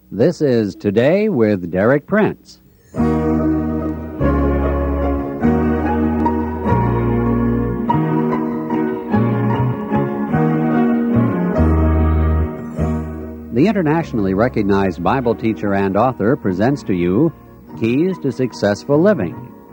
This is Today with Derek Prince. The internationally recognized Bible teacher and author presents to you Keys to Successful Living.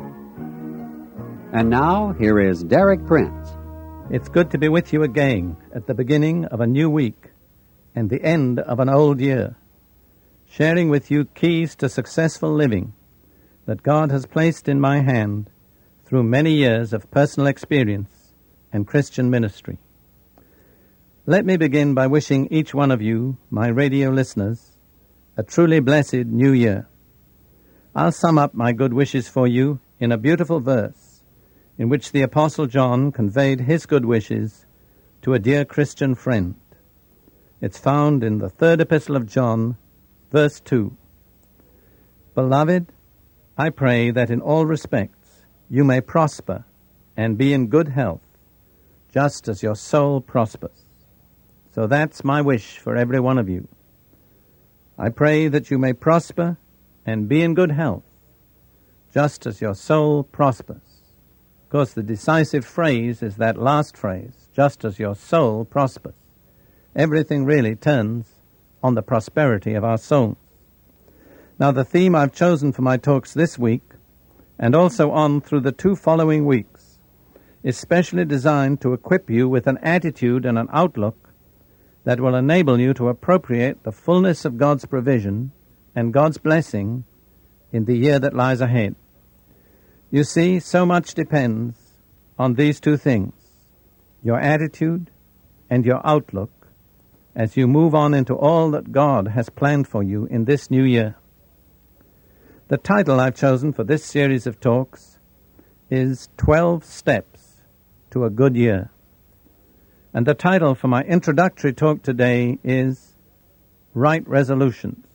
And now, here is Derek Prince. It's good to be with you again at the beginning of a new week and the end of an old year, sharing with you keys to successful living that God has placed in my hand through many years of personal experience and Christian ministry. Let me begin by wishing each one of you, my radio listeners, a truly blessed new year. I'll sum up my good wishes for you in a beautiful verse in which the Apostle John conveyed his good wishes to a dear Christian friend. It's found in the third epistle of John, verse 2. Beloved, I pray that in all respects you may prosper and be in good health, just as your soul prospers. So that's my wish for every one of you. I pray that you may prosper and be in good health, just as your soul prospers. Of course, the decisive phrase is that last phrase, just as your soul prospers. Everything really turns on the prosperity of our souls. Now, the theme I've chosen for my talks this week, and also on through the 2 following weeks, is specially designed to equip you with an attitude and an outlook that will enable you to appropriate the fullness of God's provision and God's blessing in the year that lies ahead. You see, so much depends on these 2 things, your attitude and your outlook, as you move on into all that God has planned for you in this new year. The title I've chosen for this series of talks is 12 Steps to a Good Year. And the title for my introductory talk today is Right Resolutions.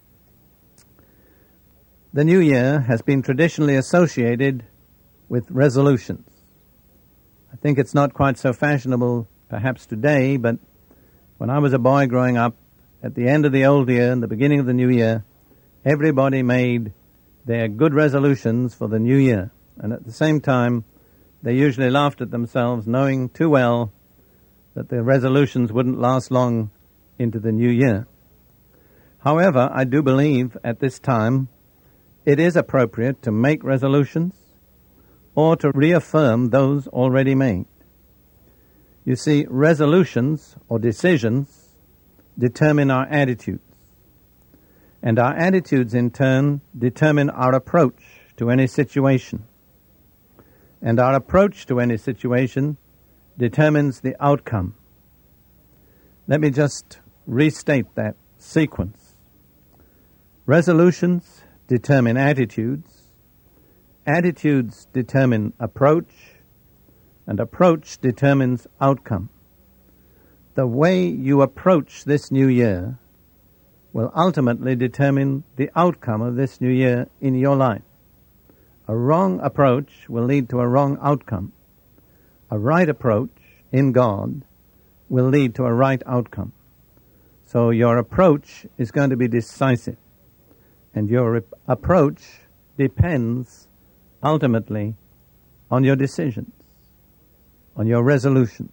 The new year has been traditionally associated with resolutions. I think it's not quite so fashionable perhaps today, but when I was a boy growing up, at the end of the old year and the beginning of the new year, everybody made their good resolutions for the new year. And at the same time, they usually laughed at themselves, knowing too well that the resolutions wouldn't last long into the new year. However, I do believe at this time it is appropriate to make resolutions or to reaffirm those already made. You see, resolutions or decisions determine our attitudes, and our attitudes in turn determine our approach to any situation, and our approach to any situation determines the outcome. Let me just restate that sequence. Resolutions determine attitudes, attitudes determine approach, and approach determines outcome. The way you approach this new year will ultimately determine the outcome of this new year in your life. A wrong approach will lead to a wrong outcome. A right approach in God will lead to a right outcome. So your approach is going to be decisive. And your approach depends ultimately on your decisions, on your resolutions.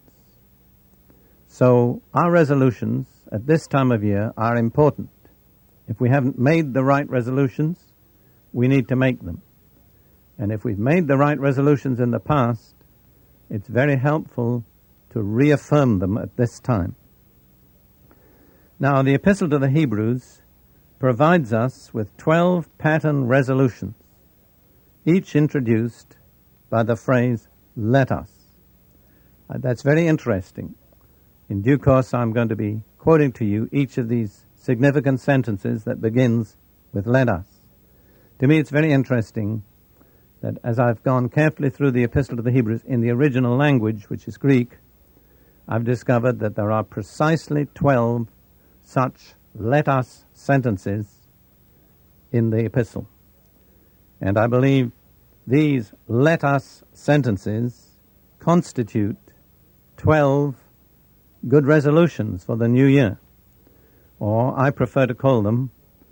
So our resolutions at this time of year are important. If we haven't made the right resolutions, we need to make them. And if we've made the right resolutions in the past, it's very helpful to reaffirm them at this time. Now, the Epistle to the Hebrews provides us with 12 pattern resolutions, each introduced by the phrase, let us. That's very interesting. In due course, I'm going to be quoting to you each of these significant sentences that begins with let us. To me, it's very interesting that as I've gone carefully through the Epistle to the Hebrews in the original language, which is Greek, I've discovered that there are precisely 12 such let us sentences in the epistle. And I believe these let us sentences constitute 12 good resolutions for the new year. Or I prefer to call them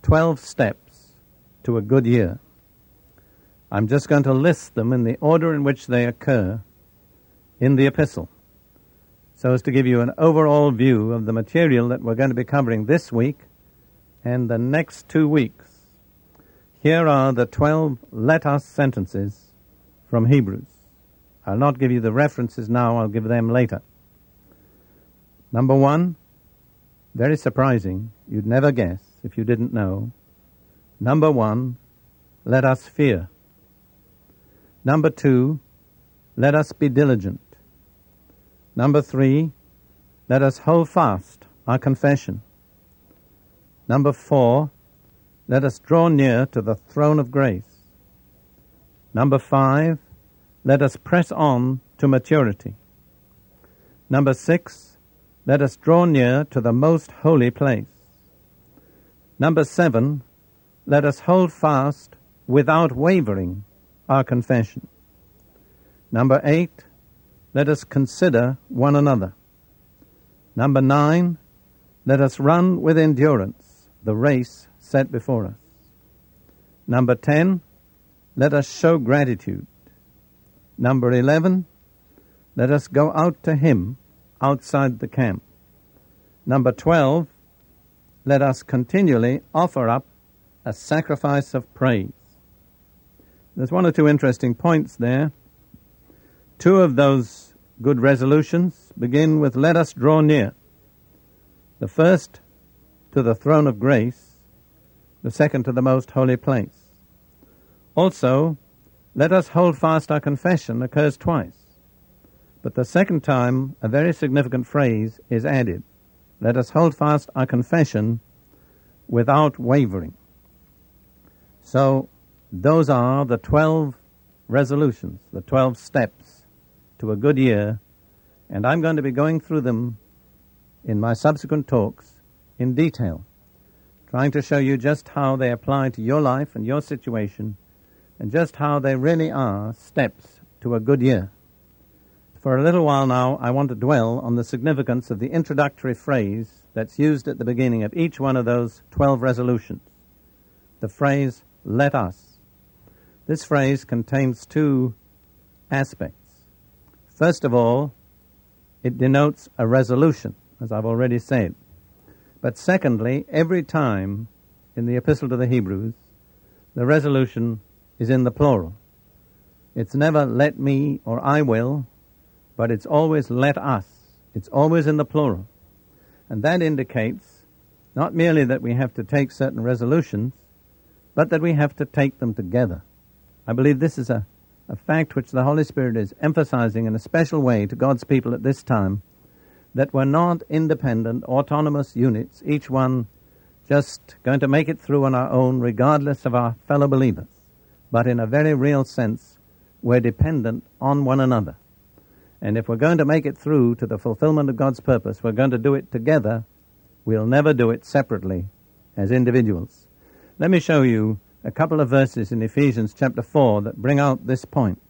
12 steps to a good year. I'm just going to list them in the order in which they occur in the epistle, so as to give you an overall view of the material that we're going to be covering this week and the next 2 weeks. Here are the 12 let us sentences from Hebrews. I'll not give you the references now, I'll give them later. Number 1, very surprising, you'd never guess if you didn't know. Number 1, let us fear. Number 2, let us be diligent. Number 3, let us hold fast our confession. Number 4, let us draw near to the throne of grace. Number 5, let us press on to maturity. Number 6, let us draw near to the most holy place. Number 7, let us hold fast without wavering our confession. Number 8, let us consider one another. Number 9, let us run with endurance the race set before us. Number 10, let us show gratitude. Number 11, let us go out to him outside the camp. Number 12, let us continually offer up a sacrifice of praise. There's one or two interesting points there. 2 of those good resolutions begin with let us draw near. The first to the throne of grace, the second to the most holy place. Also, let us hold fast our confession occurs twice. But the second time, a very significant phrase is added. Let us hold fast our confession without wavering. So, those are the 12 resolutions, the 12 steps to a good year, and I'm going to be going through them in my subsequent talks in detail, trying to show you just how they apply to your life and your situation, and just how they really are steps to a good year. For a little while now, I want to dwell on the significance of the introductory phrase that's used at the beginning of each one of those 12 resolutions. The phrase, let us. This phrase contains 2 aspects. First of all, it denotes a resolution, as I've already said. But secondly, every time in the Epistle to the Hebrews, the resolution is in the plural. It's never let me or I will, but it's always let us. It's always in the plural. And that indicates not merely that we have to take certain resolutions, but that we have to take them together. I believe this is a fact which the Holy Spirit is emphasizing in a special way to God's people at this time, that we're not independent, autonomous units, each one just going to make it through on our own, regardless of our fellow believers. But in a very real sense, we're dependent on one another. And if we're going to make it through to the fulfillment of God's purpose, we're going to do it together. We'll never do it separately as individuals. Let me show you a couple of verses in Ephesians chapter 4 that bring out this point.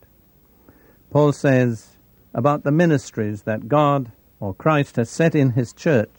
Paul says about the ministries that God or Christ has set in his church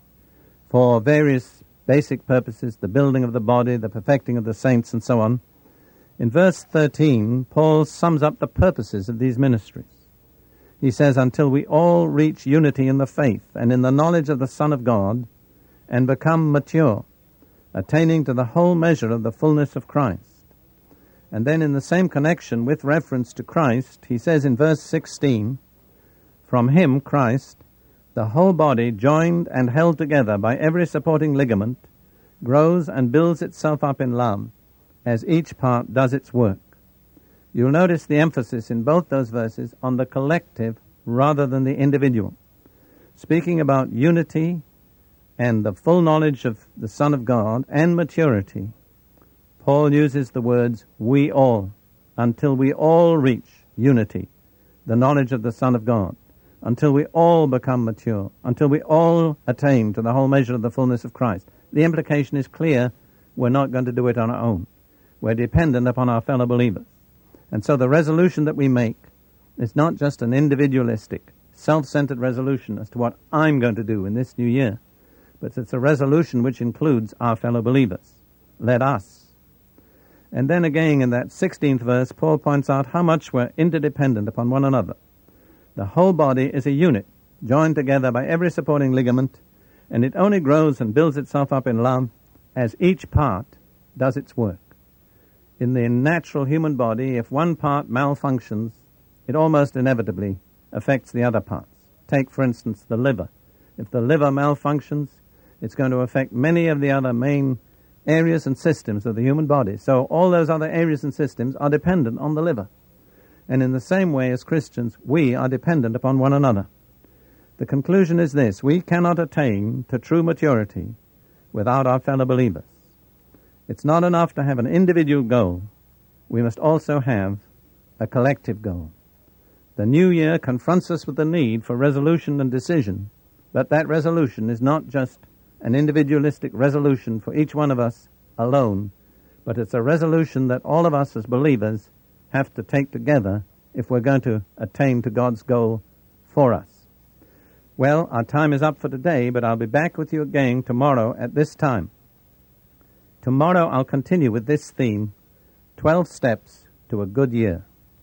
for various basic purposes, the building of the body, the perfecting of the saints, and so on. In verse 13, Paul sums up the purposes of these ministries. He says, until we all reach unity in the faith and in the knowledge of the Son of God and become mature, attaining to the whole measure of the fullness of Christ. And then in the same connection with reference to Christ, he says in verse 16, from him, Christ, the whole body, joined and held together by every supporting ligament, grows and builds itself up in love, as each part does its work. You'll notice the emphasis in both those verses on the collective rather than the individual. Speaking about unity and the full knowledge of the Son of God and maturity, Paul uses the words, we all, until we all reach unity, the knowledge of the Son of God, until we all become mature, until we all attain to the whole measure of the fullness of Christ. The implication is clear, we're not going to do it on our own. We're dependent upon our fellow believers. And so the resolution that we make is not just an individualistic, self-centered resolution as to what I'm going to do in this new year, but it's a resolution which includes our fellow believers. let us. And then again in that 16th verse, Paul points out how much we're interdependent upon one another. The whole body is a unit, joined together by every supporting ligament, and it only grows and builds itself up in love as each part does its work. In the natural human body, if one part malfunctions, it almost inevitably affects the other parts. Take, for instance, the liver. If the liver malfunctions, it's going to affect many of the other main areas and systems of the human body. So all those other areas and systems are dependent on the liver. And in the same way as Christians, we are dependent upon one another. The conclusion is this: we cannot attain to true maturity without our fellow believers. It's not enough to have an individual goal. We must also have a collective goal. The new year confronts us with the need for resolution and decision, but that resolution is not just an individualistic resolution for each one of us alone, but it's a resolution that all of us as believers have to take together if we're going to attain to God's goal for us. Well, our time is up for today, but I'll be back with you again tomorrow at this time. Tomorrow I'll continue with this theme, 12 Steps to a Good Year.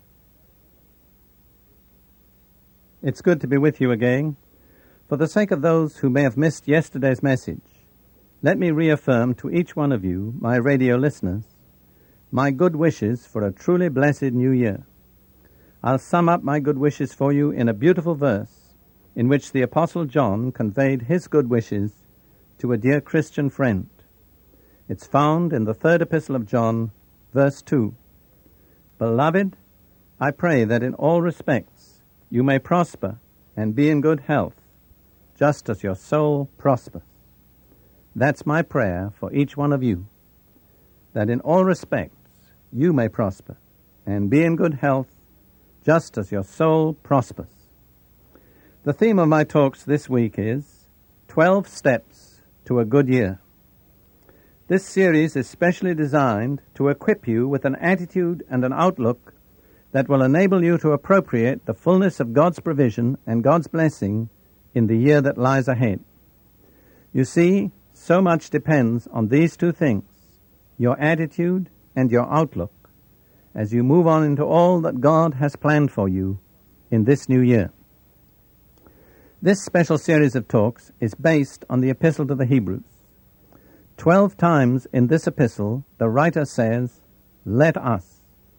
It's good to be with you again. For the sake of those who may have missed yesterday's message, let me reaffirm to each one of you, my radio listeners, my good wishes for a truly blessed new year. I'll sum up my good wishes for you in a beautiful verse in which the Apostle John conveyed his good wishes to a dear Christian friend. It's found in the 3rd epistle of John, verse 2. Beloved, I pray that in all respects you may prosper and be in good health, just as your soul prospers. That's my prayer for each one of you, that in all respects you may prosper and be in good health, just as your soul prospers. The theme of my talks this week is 12 Steps to a Good Year. This series is specially designed to equip you with an attitude and an outlook that will enable you to appropriate the fullness of God's provision and God's blessing in the year that lies ahead. You see, so much depends on these two things, your attitude and your outlook, as you move on into all that God has planned for you in this new year. This special series of talks is based on the Epistle to the Hebrews. 12 times in this epistle, the writer says, let us.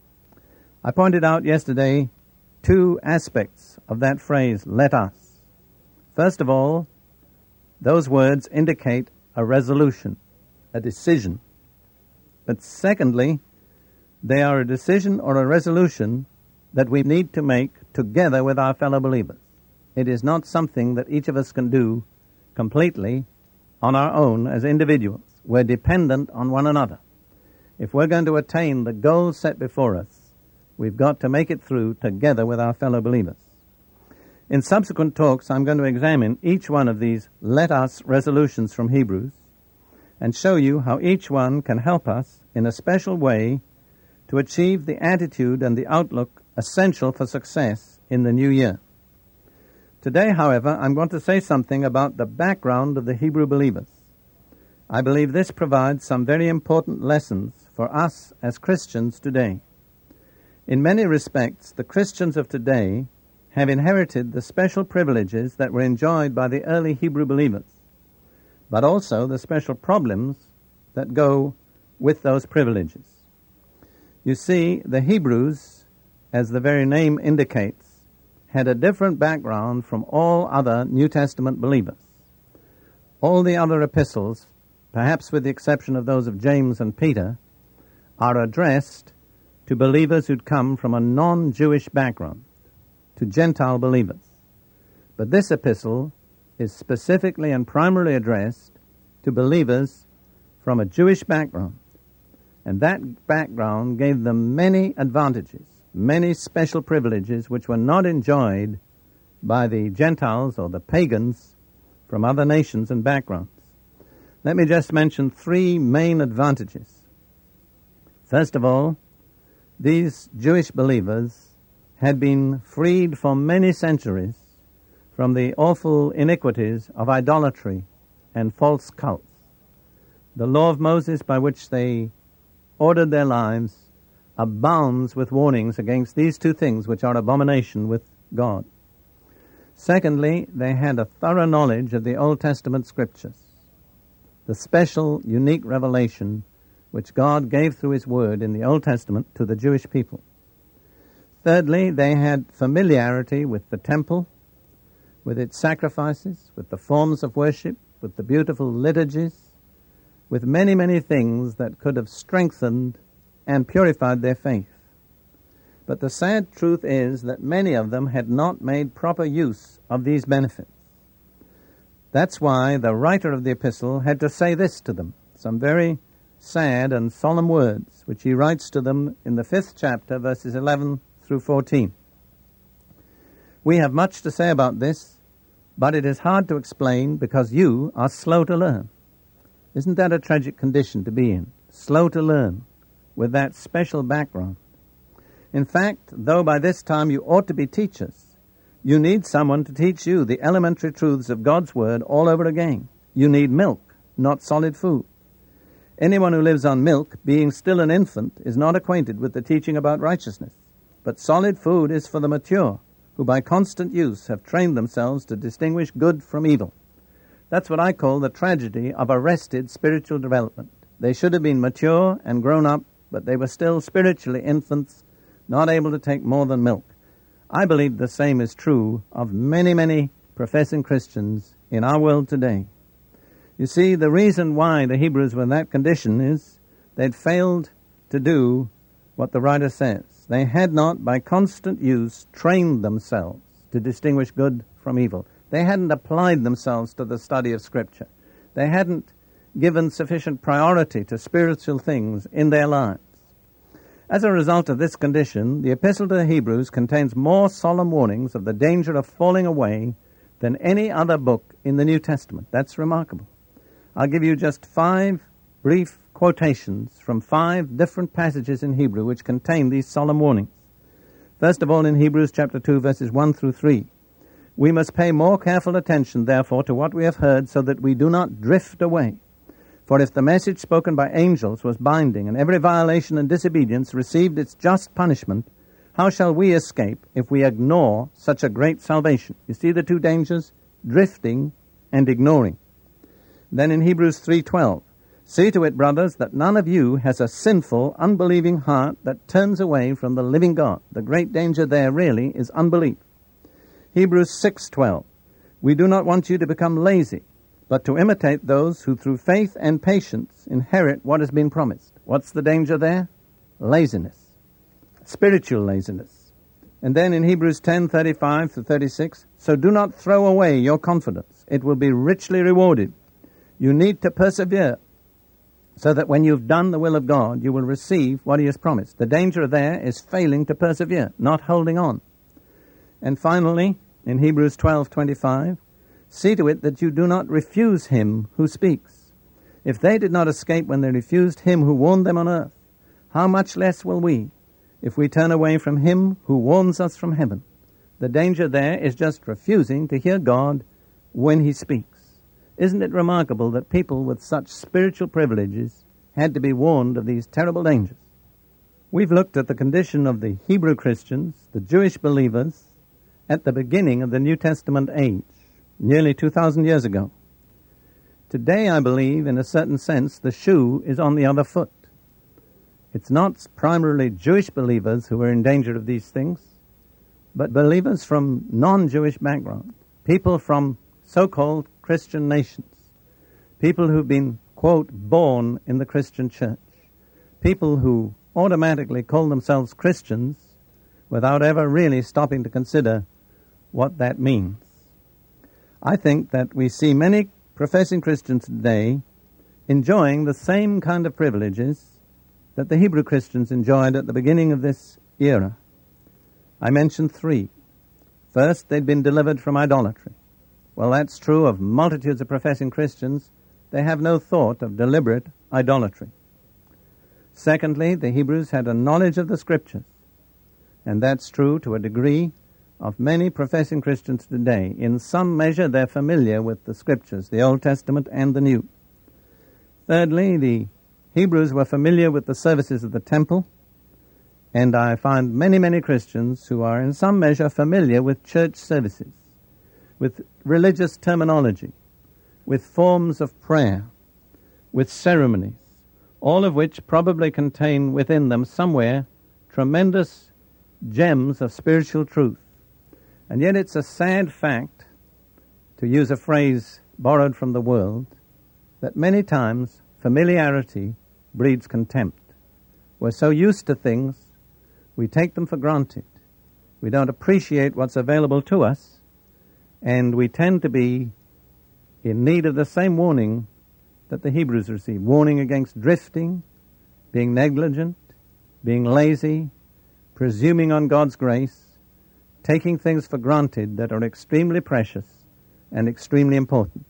I pointed out yesterday two aspects of that phrase, let us. First of all, those words indicate a resolution, a decision. But secondly, they are a decision or a resolution that we need to make together with our fellow believers. It is not something that each of us can do completely on our own as individuals. We're dependent on one another. If we're going to attain the goals set before us, we've got to make it through together with our fellow believers. In subsequent talks, I'm going to examine each one of these let us resolutions from Hebrews and show you how each one can help us in a special way to achieve the attitude and the outlook essential for success in the new year. Today, however, I'm going to say something about the background of the Hebrew believers. I believe this provides some very important lessons for us as Christians today. In many respects, the Christians of today have inherited the special privileges that were enjoyed by the early Hebrew believers, but also the special problems that go with those privileges. You see, the Hebrews, as the very name indicates, had a different background from all other New Testament believers. All the other epistles, perhaps with the exception of those of James and Peter, are addressed to believers who'd come from a non-Jewish background, to Gentile believers. But this epistle is specifically and primarily addressed to believers from a Jewish background. And that background gave them many advantages, many special privileges which were not enjoyed by the Gentiles or the pagans from other nations and backgrounds. Let me just mention three main advantages. First of all, these Jewish believers had been freed for many centuries from the awful iniquities of idolatry and false cults. The law of Moses by which they ordered their lives abounds with warnings against these two things which are abomination with God. Secondly, they had a thorough knowledge of the Old Testament scriptures, the special, unique revelation which God gave through His Word in the Old Testament to the Jewish people. Thirdly, they had familiarity with the temple, with its sacrifices, with the forms of worship, with the beautiful liturgies, with many, many things that could have strengthened and purified their faith. But the sad truth is that many of them had not made proper use of these benefits. That's why the writer of the epistle had to say this to them, some very sad and solemn words, which he writes to them in the 5th chapter, verses 11 through 14. We have much to say about this, but it is hard to explain because you are slow to learn. Isn't that a tragic condition to be in? Slow to learn, with that special background. In fact, though by this time you ought to be teachers, you need someone to teach you the elementary truths of God's Word all over again. You need milk, not solid food. Anyone who lives on milk, being still an infant, is not acquainted with the teaching about righteousness. But solid food is for the mature, who by constant use have trained themselves to distinguish good from evil. That's what I call the tragedy of arrested spiritual development. They should have been mature and grown up, but they were still spiritually infants, not able to take more than milk. I believe the same is true of many, many professing Christians in our world today. You see, the reason why the Hebrews were in that condition is they'd failed to do what the writer says. They had not, by constant use, trained themselves to distinguish good from evil. They hadn't applied themselves to the study of Scripture. They hadn't given sufficient priority to spiritual things in their lives. As a result of this condition, the Epistle to the Hebrews contains more solemn warnings of the danger of falling away than any other book in the New Testament. That's remarkable. I'll give you just 5 brief quotations from 5 different passages in Hebrew which contain these solemn warnings. First of all, in Hebrews chapter 2, verses 1 through 3. We must pay more careful attention, therefore, to what we have heard, so that we do not drift away. For if the message spoken by angels was binding, and every violation and disobedience received its just punishment, how shall we escape if we ignore such a great salvation? You see the two dangers? Drifting and ignoring. Then in Hebrews 3:12, see to it, brothers, that none of you has a sinful, unbelieving heart that turns away from the living God. The great danger there really is unbelief. Hebrews 6:12, we do not want you to become lazy, but to imitate those who through faith and patience inherit what has been promised. What's the danger there? Laziness. Spiritual laziness. And then in Hebrews 10:35-36, so do not throw away your confidence. It will be richly rewarded. You need to persevere, so that when you've done the will of God, you will receive what He has promised. The danger there is failing to persevere, not holding on. And finally, in Hebrews 12:25, see to it that you do not refuse Him who speaks. If they did not escape when they refused Him who warned them on earth, how much less will we, if we turn away from Him who warns us from heaven? The danger there is just refusing to hear God when He speaks. Isn't it remarkable that people with such spiritual privileges had to be warned of these terrible dangers? We've looked at the condition of the Hebrew Christians, the Jewish believers, at the beginning of the New Testament age, nearly 2,000 years ago. Today, I believe, in a certain sense, the shoe is on the other foot. It's not primarily Jewish believers who are in danger of these things, but believers from non-Jewish background, people from so-called Christian nations, people who've been, quote, born in the Christian church, people who automatically call themselves Christians without ever really stopping to consider what that means. I think that we see many professing Christians today enjoying the same kind of privileges that the Hebrew Christians enjoyed at the beginning of this era. I mentioned 3. First, they'd been delivered from idolatry. Well, that's true of multitudes of professing Christians. They have no thought of deliberate idolatry. Secondly, the Hebrews had a knowledge of the Scriptures, and that's true to a degree of many professing Christians today. In some measure, they're familiar with the Scriptures, the Old Testament and the New. Thirdly, the Hebrews were familiar with the services of the temple, and I find many, many Christians who are in some measure familiar with church services, with religious terminology, with forms of prayer, with ceremonies, all of which probably contain within them somewhere tremendous gems of spiritual truth. And yet it's a sad fact, to use a phrase borrowed from the world, that many times familiarity breeds contempt. We're so used to things, we take them for granted. We don't appreciate what's available to us, and we tend to be in need of the same warning that the Hebrews received. Warning against drifting, being negligent, being lazy, presuming on God's grace, taking things for granted that are extremely precious and extremely important.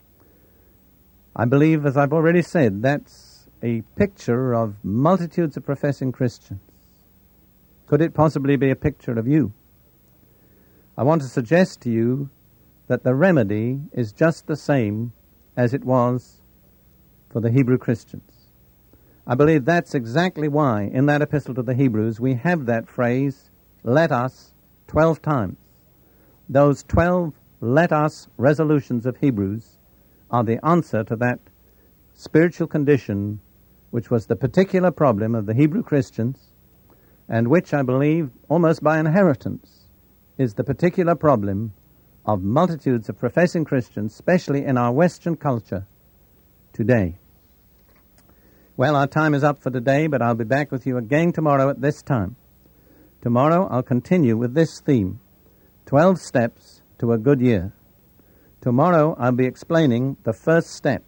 I believe, as I've already said, that's a picture of multitudes of professing Christians. Could it possibly be a picture of you? I want to suggest to you that the remedy is just the same as it was for the Hebrew Christians. I believe that's exactly why in that epistle to the Hebrews we have that phrase, let us, 12 times. Those 12 let us resolutions of Hebrews are the answer to that spiritual condition which was the particular problem of the Hebrew Christians, and which I believe almost by inheritance is the particular problem of multitudes of professing Christians, especially in our Western culture today. Well, our time is up for today, but I'll be back with you again tomorrow at this time. Tomorrow I'll continue with this theme, 12 steps to a good year. Tomorrow I'll be explaining the first step.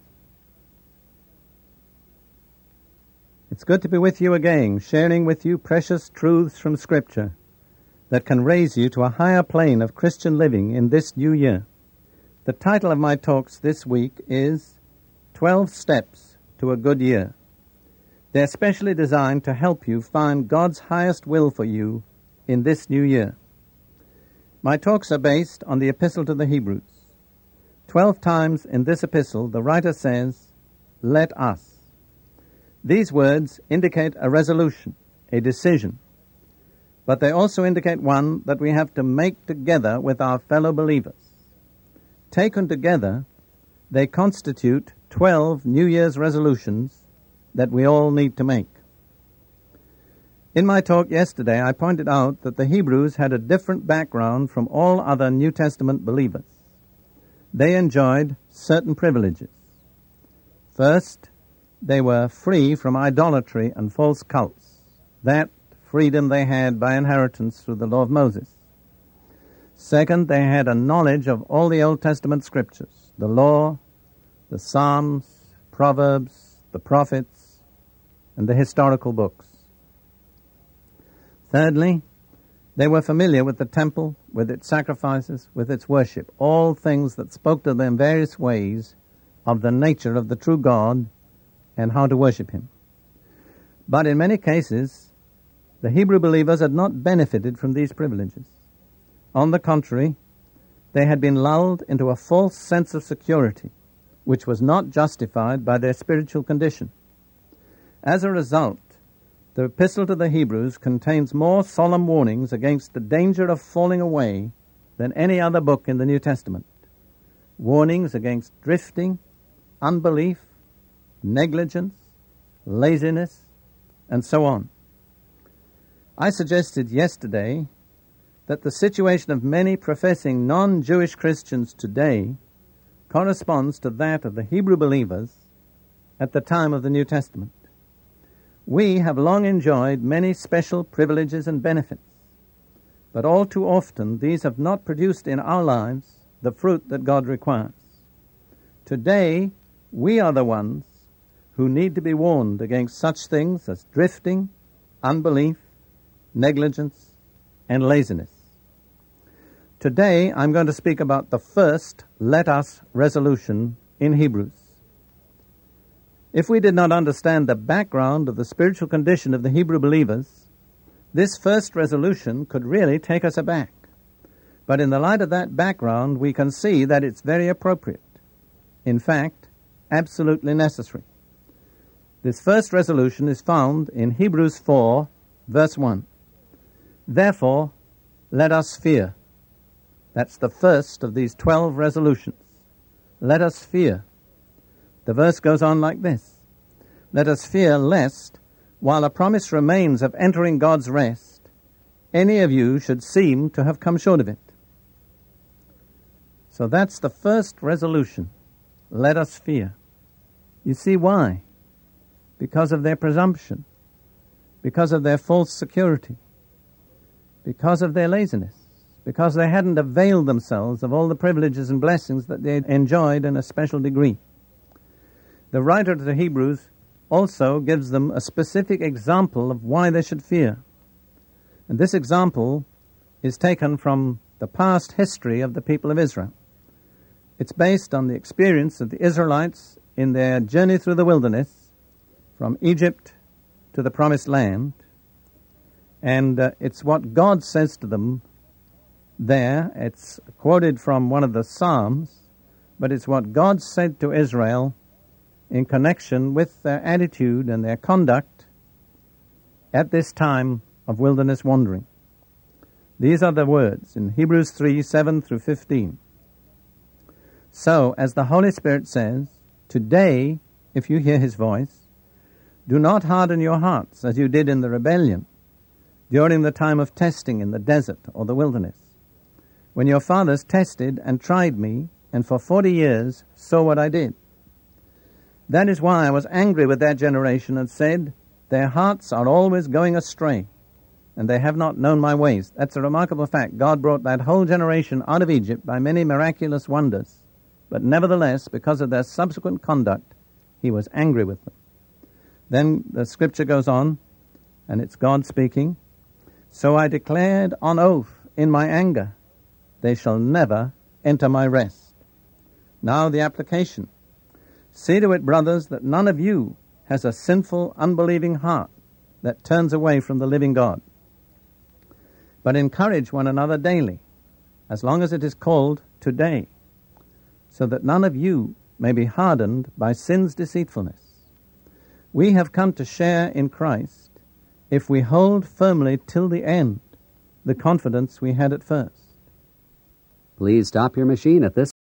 It's good to be with you again, sharing with you precious truths from Scripture that can raise you to a higher plane of Christian living in this new year. The title of my talks this week is 12 Steps to a Good Year. They're specially designed to help you find God's highest will for you in this new year. My talks are based on the Epistle to the Hebrews. 12 times in this epistle, the writer says, let us. These words indicate a resolution, a decision, but they also indicate one that we have to make together with our fellow believers. Taken together, they constitute 12 New Year's resolutions that we all need to make. In my talk yesterday, I pointed out that the Hebrews had a different background from all other New Testament believers. They enjoyed certain privileges. First, they were free from idolatry and false cults. That freedom they had by inheritance through the law of Moses. Second, they had a knowledge of all the Old Testament scriptures, the law, the Psalms, Proverbs, the prophets, and the historical books. Thirdly, they were familiar with the temple, with its sacrifices, with its worship, all things that spoke to them in various ways of the nature of the true God and how to worship Him. But in many cases, the Hebrew believers had not benefited from these privileges. On the contrary, they had been lulled into a false sense of security, which was not justified by their spiritual condition. As a result, the Epistle to the Hebrews contains more solemn warnings against the danger of falling away than any other book in the New Testament. Warnings against drifting, unbelief, negligence, laziness, and so on. I suggested yesterday that the situation of many professing non-Jewish Christians today corresponds to that of the Hebrew believers at the time of the New Testament. We have long enjoyed many special privileges and benefits, but all too often these have not produced in our lives the fruit that God requires. Today, we are the ones who need to be warned against such things as drifting, unbelief, negligence, and laziness. Today, I'm going to speak about the first let us resolution in Hebrews. If we did not understand the background of the spiritual condition of the Hebrew believers, this first resolution could really take us aback. But in the light of that background, we can see that it's very appropriate. In fact, absolutely necessary. This first resolution is found in Hebrews 4, verse 1. Therefore, let us fear. That's the first of these 12 resolutions. Let us fear. The verse goes on like this. Let us fear lest, while a promise remains of entering God's rest, any of you should seem to have come short of it. So that's the first resolution. Let us fear. You see why? Because of their presumption, because of their false security, because of their laziness, because they hadn't availed themselves of all the privileges and blessings that they enjoyed in a special degree. The writer to the Hebrews also gives them a specific example of why they should fear. And this example is taken from the past history of the people of Israel. It's based on the experience of the Israelites in their journey through the wilderness from Egypt to the Promised Land. And it's what God says to them there. It's quoted from one of the Psalms, but it's what God said to Israel in connection with their attitude and their conduct at this time of wilderness wandering. These are the words in Hebrews 3, 7 through 15. So, as the Holy Spirit says, today, if you hear his voice, do not harden your hearts as you did in the rebellion during the time of testing in the desert or the wilderness, when your fathers tested and tried me, and for 40 years saw what I did. That is why I was angry with that generation and said, their hearts are always going astray, and they have not known my ways. That's a remarkable fact. God brought that whole generation out of Egypt by many miraculous wonders, but nevertheless, because of their subsequent conduct, he was angry with them. Then the scripture goes on, and it's God speaking. So I declared on oath in my anger, they shall never enter my rest. Now the application. See to it, brothers, that none of you has a sinful, unbelieving heart that turns away from the living God. But encourage one another daily, as long as it is called today, so that none of you may be hardened by sin's deceitfulness. We have come to share in Christ if we hold firmly till the end the confidence we had at first. Please stop your machine at this